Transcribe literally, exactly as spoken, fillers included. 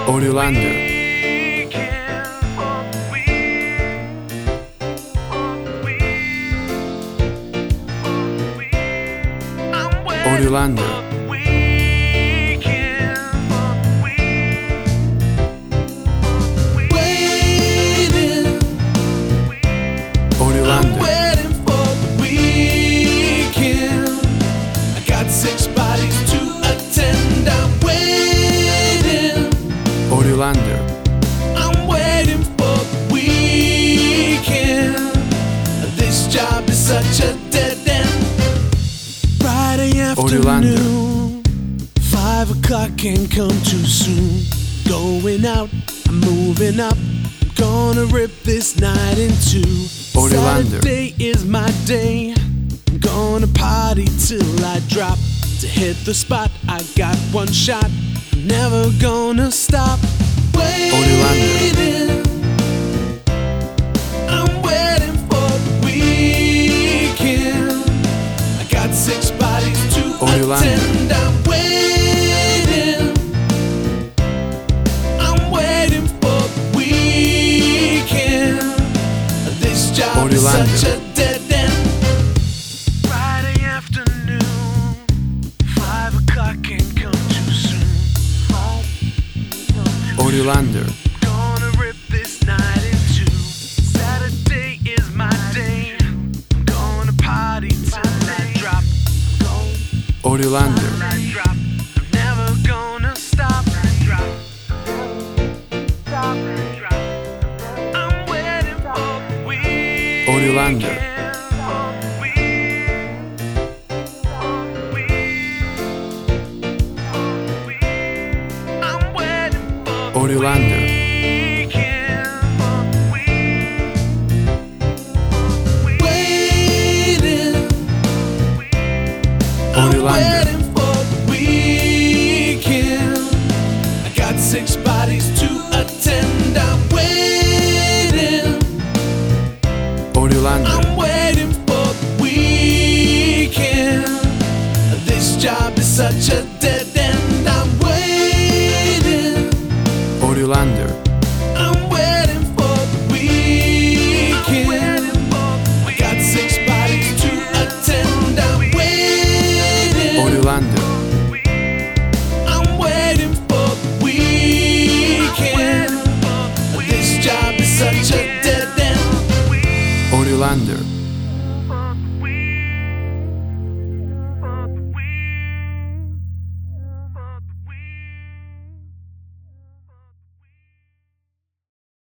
Orlando. Orlando. Orlando. Waiting for the weekend. I got six bodies to attend. I'm waiting. Orlando. I'm waiting for the weekend. This job is such a dead end. Friday afternoon, five o'clock can't come too soon. Going out, I'm moving up. I'm gonna rip this night in two. Orlando. Saturday is my day. I'm gonna party till I drop. To hit the spot, I got one shot. I'm never gonna stop. Waiting. I'm waiting for the weekend. I got six bodies to Orlando. attend. I'm waiting. I'm waiting for the weekend. This job Orlando. is such a dead end. Friday afternoon, five o'clock can't come too soon. Orlando. Gonna rip this night in two. Saturday is my day. I'm gonna party till I drop. Orlando. Till I drop. I'm never gonna stop. Drop. Stop. Drop. I'm waiting for the weekend. Orlando. I'm waiting for the Orlando. Orlando. Waiting for the weekend. I got six bodies to attend. I'm waiting. Orlando. I'm waiting for the weekend. This job is such a dead